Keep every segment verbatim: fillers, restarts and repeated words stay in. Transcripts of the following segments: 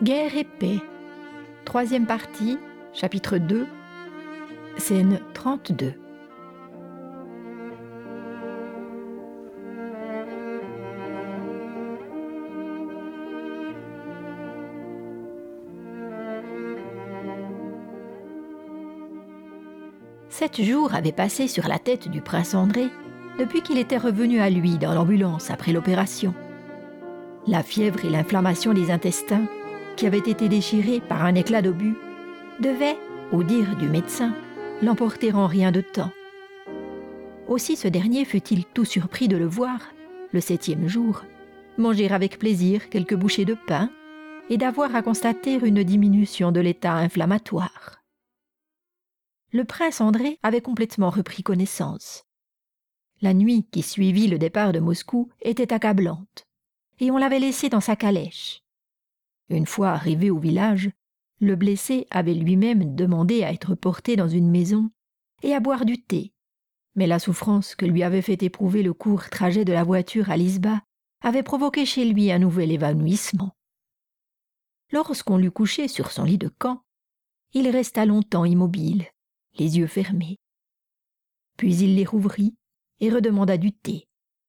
Guerre et paix. Troisième partie, chapitre deux, scène trente-deux. Sept jours avaient passé sur la tête du prince André depuis qu'il était revenu à lui dans l'ambulance après l'opération. La fièvre et l'inflammation des intestins, qui avaient été déchirés par un éclat d'obus, devaient, au dire du médecin, l'emporter en rien de temps. Aussi ce dernier fut-il tout surpris de le voir, le septième jour, manger avec plaisir quelques bouchées de pain et d'avoir à constater une diminution de l'état inflammatoire. Le prince André avait complètement repris connaissance. La nuit qui suivit le départ de Moscou était accablante, et on l'avait laissé dans sa calèche. Une fois arrivé au village, le blessé avait lui-même demandé à être porté dans une maison et à boire du thé, mais la souffrance que lui avait fait éprouver le court trajet de la voiture à Lisba avait provoqué chez lui un nouvel évanouissement. Lorsqu'on l'eut couché sur son lit de camp, il resta longtemps immobile, les yeux fermés. Puis il les rouvrit et redemanda du thé.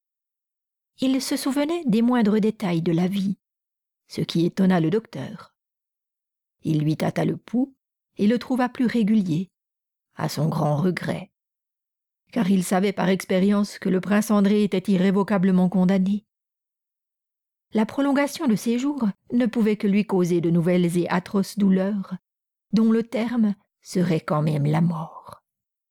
Il se souvenait des moindres détails de la vie, ce qui étonna le docteur. Il lui tâta le pouls et le trouva plus régulier, à son grand regret, car il savait par expérience que le prince André était irrévocablement condamné. La prolongation de ses jours ne pouvait que lui causer de nouvelles et atroces douleurs, dont le terme serait quand même la mort.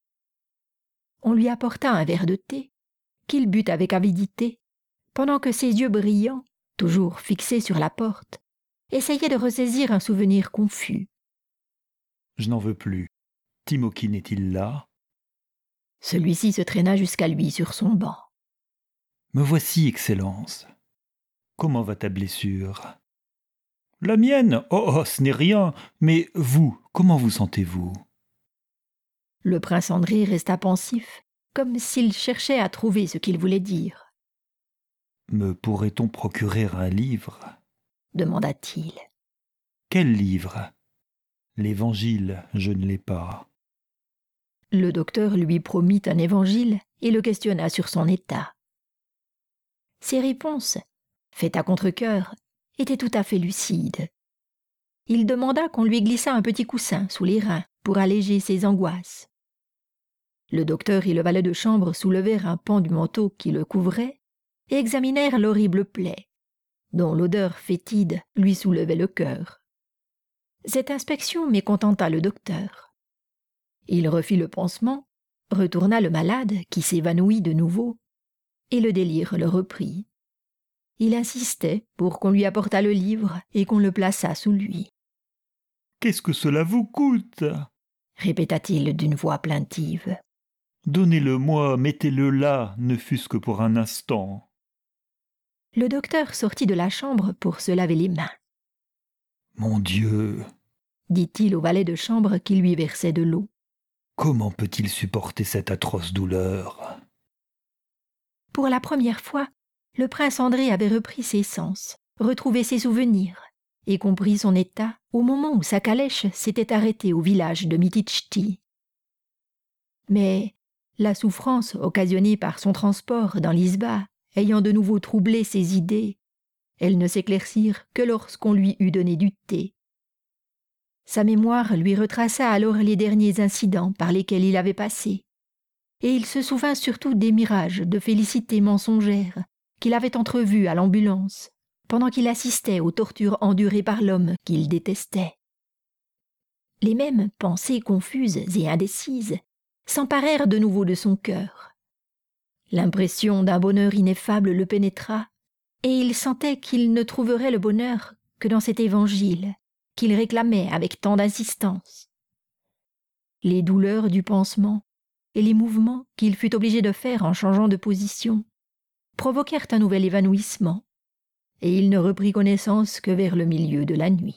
On lui apporta un verre de thé, qu'il but avec avidité, pendant que ses yeux brillants, toujours fixés sur la porte, essayaient de ressaisir un souvenir confus. « Je n'en veux plus. Timokhin est-il là ?» Celui-ci se traîna jusqu'à lui sur son banc. « Me voici, Excellence. Comment va ta blessure ?»« La mienne ? Oh, oh, ce n'est rien. Mais vous, comment vous sentez-vous ?» Le prince André resta pensif, comme s'il cherchait à trouver ce qu'il voulait dire. « Me pourrait-on procurer un livre ?» demanda-t-il. « Quel livre ? L'Évangile, je ne l'ai pas. » Le docteur lui promit un évangile et le questionna sur son état. Ses réponses, faites à contre-cœur, étaient tout à fait lucides. Il demanda qu'on lui glissât un petit coussin sous les reins pour alléger ses angoisses. Le docteur et le valet de chambre soulevèrent un pan du manteau qui le couvrait et examinèrent l'horrible plaie, dont l'odeur fétide lui soulevait le cœur. Cette inspection mécontenta le docteur. Il refit le pansement, retourna le malade qui s'évanouit de nouveau, et le délire le reprit. Il insistait pour qu'on lui apportât le livre et qu'on le plaçât sous lui. « Qu'est-ce que cela vous coûte ?» répéta-t-il d'une voix plaintive. « Donnez-le-moi, mettez-le là, ne fût-ce que pour un instant. » Le docteur sortit de la chambre pour se laver les mains. « Mon Dieu !» dit-il au valet de chambre qui lui versait de l'eau. « Comment peut-il supporter cette atroce douleur ?» Pour la première fois, le prince André avait repris ses sens, retrouvé ses souvenirs, et compris son état au moment où sa calèche s'était arrêtée au village de Mytitchty. Mais la souffrance occasionnée par son transport dans l'Izba ayant de nouveau troublé ses idées, elles ne s'éclaircirent que lorsqu'on lui eut donné du thé. Sa mémoire lui retraça alors les derniers incidents par lesquels il avait passé, et il se souvint surtout des mirages de félicité mensongère qu'il avait entrevus à l'ambulance, pendant qu'il assistait aux tortures endurées par l'homme qu'il détestait. Les mêmes pensées confuses et indécises s'emparèrent de nouveau de son cœur. L'impression d'un bonheur ineffable le pénétra, et il sentait qu'il ne trouverait le bonheur que dans cet évangile qu'il réclamait avec tant d'insistance. Les douleurs du pansement et les mouvements qu'il fut obligé de faire en changeant de position provoquèrent un nouvel évanouissement, et il ne reprit connaissance que vers le milieu de la nuit.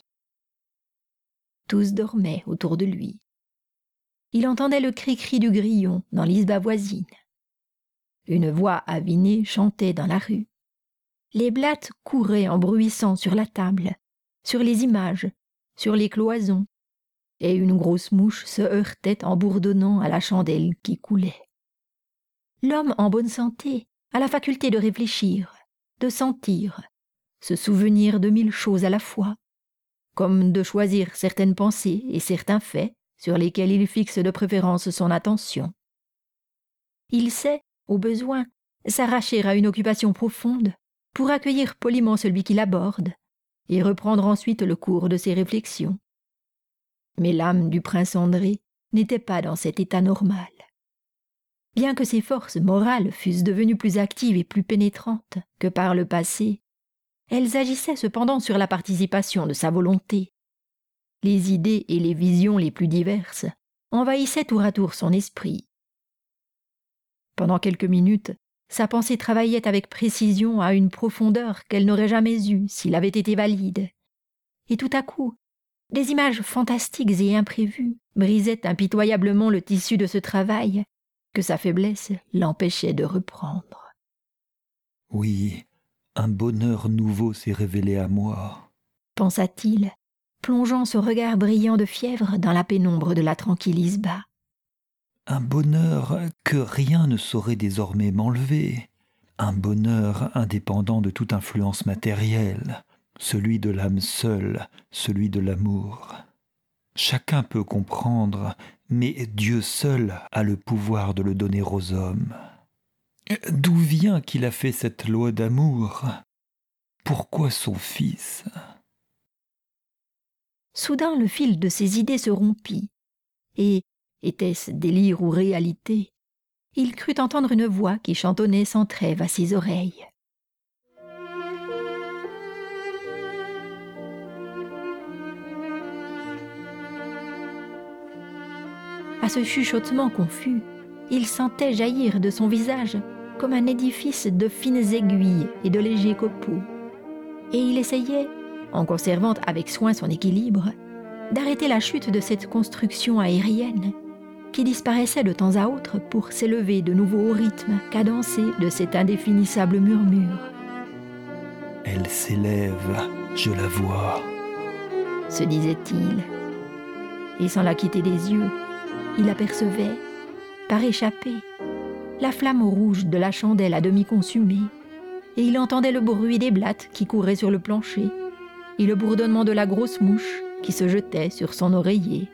Tous dormaient autour de lui. Il entendait le cri-cri du grillon dans l'isba voisine. Une voix avinée chantait dans la rue. Les blattes couraient en bruissant sur la table, sur les images, sur les cloisons, et une grosse mouche se heurtait en bourdonnant à la chandelle qui coulait. L'homme en bonne santé a la faculté de réfléchir, de sentir, se souvenir de mille choses à la fois, comme de choisir certaines pensées et certains faits sur lesquels il fixe de préférence son attention. Il sait, au besoin, s'arracher à une occupation profonde pour accueillir poliment celui qui l'aborde et reprendre ensuite le cours de ses réflexions. Mais l'âme du prince André n'était pas dans cet état normal. Bien que ses forces morales fussent devenues plus actives et plus pénétrantes que par le passé, elles agissaient cependant sur la participation de sa volonté. Les idées et les visions les plus diverses envahissaient tour à tour son esprit. Pendant quelques minutes, sa pensée travaillait avec précision à une profondeur qu'elle n'aurait jamais eue s'il avait été valide. Et tout à coup, des images fantastiques et imprévues brisaient impitoyablement le tissu de ce travail que sa faiblesse l'empêchait de reprendre. Oui, un bonheur nouveau s'est révélé à moi, pensa-t-il, plongeant son regard brillant de fièvre dans la pénombre de la tranquille isba. Un bonheur que rien ne saurait désormais m'enlever, un bonheur indépendant de toute influence matérielle, celui de l'âme seule, celui de l'amour. Chacun peut comprendre, mais Dieu seul a le pouvoir de le donner aux hommes. D'où vient qu'il a fait cette loi d'amour? Pourquoi son fils? Soudain, le fil de ses idées se rompit, et, était-ce délire ou réalité, il crut entendre une voix qui chantonnait sans trêve à ses oreilles. À ce chuchotement confus, il sentait jaillir de son visage comme un édifice de fines aiguilles et de légers copeaux. Et il essayait, en conservant avec soin son équilibre, d'arrêter la chute de cette construction aérienne qui disparaissait de temps à autre pour s'élever de nouveau au rythme cadencé de cet indéfinissable murmure. « Elle s'élève, je la vois », se disait-il. Et sans la quitter des yeux, il apercevait, par échappée, la flamme rouge de la chandelle à demi consumée, et il entendait le bruit des blattes qui couraient sur le plancher, et le bourdonnement de la grosse mouche qui se jetait sur son oreiller.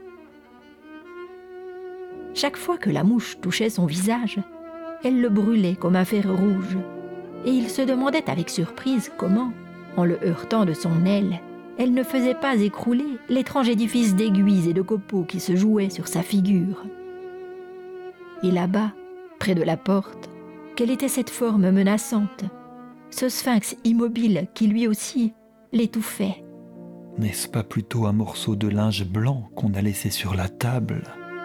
Chaque fois que la mouche touchait son visage, elle le brûlait comme un fer rouge, et il se demandait avec surprise comment, en le heurtant de son aile, elle ne faisait pas écrouler l'étrange édifice d'aiguilles et de copeaux qui se jouait sur sa figure. Et là-bas, près de la porte, quelle était cette forme menaçante, ce sphinx immobile qui lui aussi l'étouffait? N'est-ce pas plutôt un morceau de linge blanc qu'on a laissé sur la table?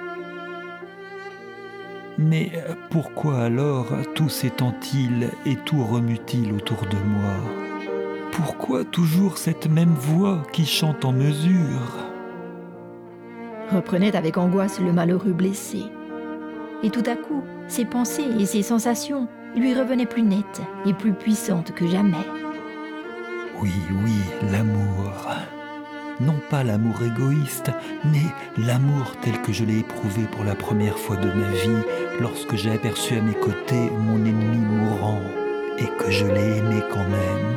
Mais pourquoi alors tout s'étend-il et tout remue-t-il autour de moi? Pourquoi toujours cette même voix qui chante en mesure? Reprenait avec angoisse le malheureux blessé. Et tout à coup, ses pensées et ses sensations lui revenaient plus nettes et plus puissantes que jamais. Oui, oui, l'amour. Non pas l'amour égoïste, mais l'amour tel que je l'ai éprouvé pour la première fois de ma vie lorsque j'ai aperçu à mes côtés mon ennemi mourant et que je l'ai aimé quand même.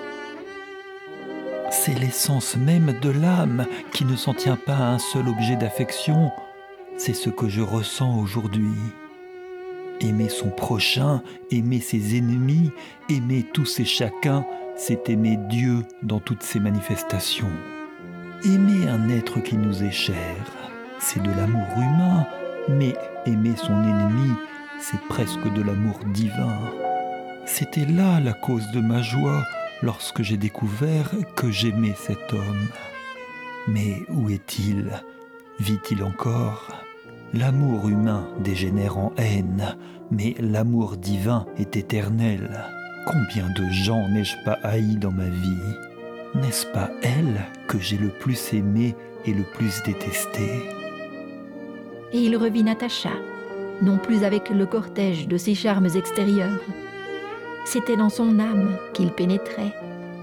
C'est l'essence même de l'âme qui ne s'en tient pas à un seul objet d'affection. C'est ce que je ressens aujourd'hui. Aimer son prochain, aimer ses ennemis, aimer tous et chacun, c'est aimer Dieu dans toutes ses manifestations. Aimer un être qui nous est cher, c'est de l'amour humain, mais aimer son ennemi, c'est presque de l'amour divin. C'était là la cause de ma joie, lorsque j'ai découvert que j'aimais cet homme. Mais où est-il? Vit-il encore? L'amour humain dégénère en haine, mais l'amour divin est éternel. Combien de gens n'ai-je pas haïs dans ma vie? N'est-ce pas elle que j'ai le plus aimée et le plus détestée? Et il revit Natacha, non plus avec le cortège de ses charmes extérieurs. C'était dans son âme qu'il pénétrait,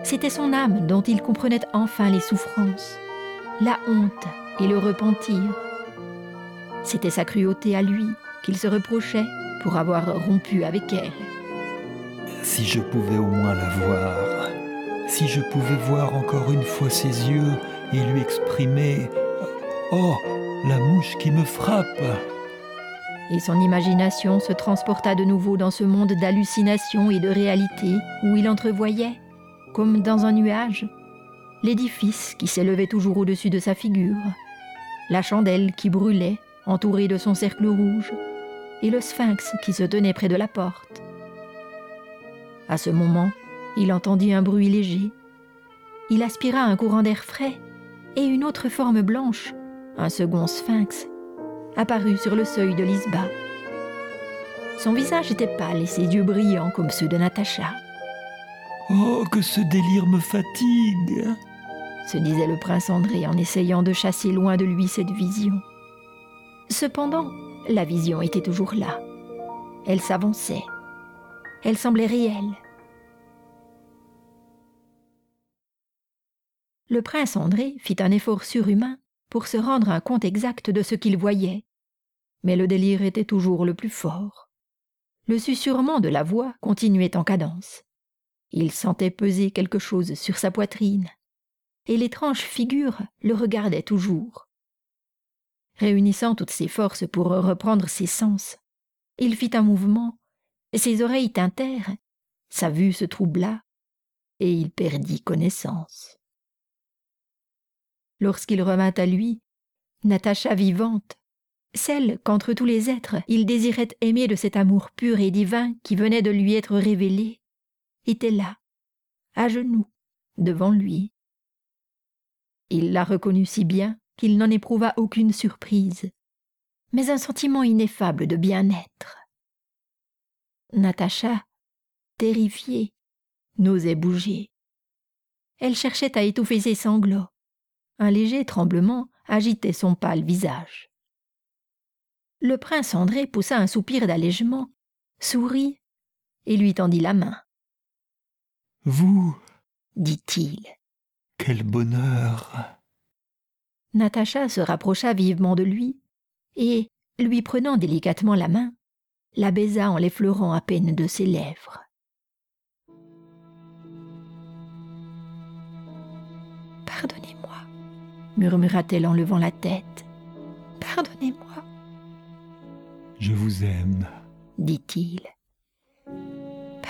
C'était son âme dont il comprenait enfin les souffrances, la honte et le repentir. C'était sa cruauté à lui qu'il se reprochait pour avoir rompu avec elle. Si je pouvais au moins la voir, si je pouvais voir encore une fois ses yeux et lui exprimer « Oh, la mouche qui me frappe !» Et son imagination se transporta de nouveau dans ce monde d'hallucinations et de réalité où il entrevoyait, comme dans un nuage, l'édifice qui s'élevait toujours au-dessus de sa figure, la chandelle qui brûlait, entourée de son cercle rouge, et le sphinx qui se tenait près de la porte. À ce moment, il entendit un bruit léger. Il aspira un courant d'air frais, et une autre forme blanche, un second sphinx, apparut sur le seuil de l'Isba. Son visage était pâle et ses yeux brillants comme ceux de Natacha. « Oh, que ce délire me fatigue !» se disait le prince André en essayant de chasser loin de lui cette vision. Cependant, la vision était toujours là. Elle s'avançait. Elle semblait réelle. Le prince André fit un effort surhumain pour se rendre un compte exact de ce qu'il voyait. Mais le délire était toujours le plus fort. Le susurrement de la voix continuait en cadence. Il sentait peser quelque chose sur sa poitrine, et l'étrange figure le regardait toujours. Réunissant toutes ses forces pour reprendre ses sens, il fit un mouvement, ses oreilles tintèrent, sa vue se troubla, et il perdit connaissance. Lorsqu'il revint à lui, Natacha vivante, celle qu'entre tous les êtres il désirait aimer de cet amour pur et divin qui venait de lui être révélé, était là, à genoux, devant lui. Il la reconnut si bien qu'il n'en éprouva aucune surprise, mais un sentiment ineffable de bien-être. Natacha, terrifiée, n'osait bouger. Elle cherchait à étouffer ses sanglots. Un léger tremblement agitait son pâle visage. Le prince André poussa un soupir d'allègement, sourit et lui tendit la main. « Vous, dit-il. Quel bonheur !» Natacha se rapprocha vivement de lui et, lui prenant délicatement la main, la baisa en l'effleurant à peine de ses lèvres. « Pardonnez-moi, murmura-t-elle en levant la tête. « Pardonnez-moi. »« Je vous aime, dit-il. « Pardonnez-moi. »«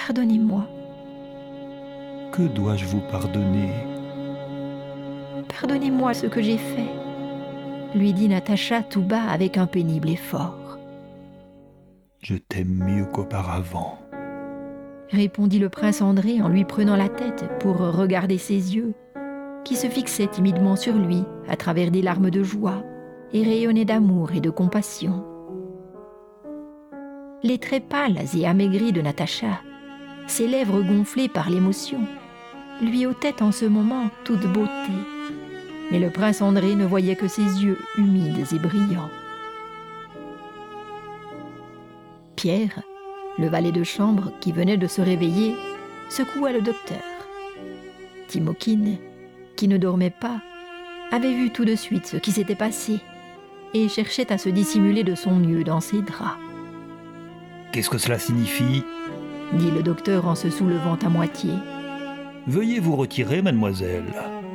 Que dois-je vous pardonner ?»« Pardonnez-moi ce que j'ai fait, » lui dit Natacha tout bas avec un pénible effort. « Je t'aime mieux qu'auparavant, » répondit le prince André en lui prenant la tête pour regarder ses yeux, qui se fixaient timidement sur lui à travers des larmes de joie et rayonnaient d'amour et de compassion. Les traits pâles et amaigris de Natacha, ses lèvres gonflées par l'émotion, lui ôtaient en ce moment toute beauté. Mais le prince André ne voyait que ses yeux humides et brillants. Pierre, le valet de chambre qui venait de se réveiller, secoua le docteur. Timokine, qui ne dormait pas, avait vu tout de suite ce qui s'était passé et cherchait à se dissimuler de son mieux dans ses draps. « Qu'est-ce que cela signifie ?» dit le docteur en se soulevant à moitié. « Veuillez vous retirer, mademoiselle. »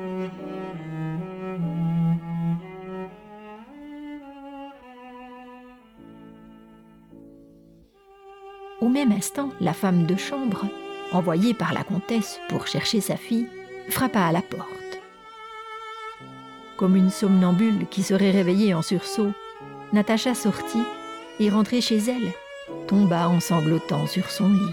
Au même instant, la femme de chambre, envoyée par la comtesse pour chercher sa fille, frappa à la porte. Comme une somnambule qui serait réveillée en sursaut, Natacha sortit et, rentrée chez elle, tomba en sanglotant sur son lit.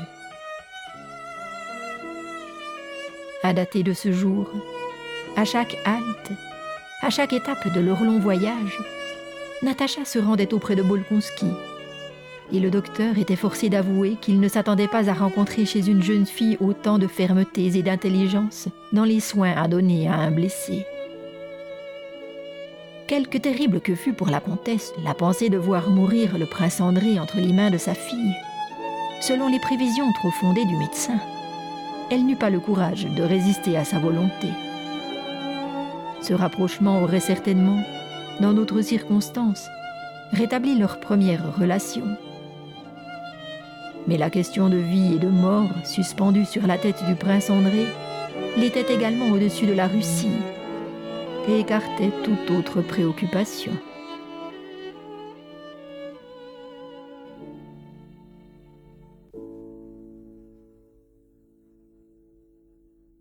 À dater de ce jour, à chaque halte, à chaque étape de leur long voyage, Natacha se rendait auprès de Bolkonski, et le docteur était forcé d'avouer qu'il ne s'attendait pas à rencontrer chez une jeune fille autant de fermeté et d'intelligence dans les soins à donner à un blessé. Quelque terrible que fût pour la comtesse la pensée de voir mourir le prince André entre les mains de sa fille, selon les prévisions trop fondées du médecin, elle n'eut pas le courage de résister à sa volonté. Ce rapprochement aurait certainement, dans d'autres circonstances, rétabli leur première relation. Mais la question de vie et de mort, suspendue sur la tête du prince André, l'était également au-dessus de la Russie et écartait toute autre préoccupation.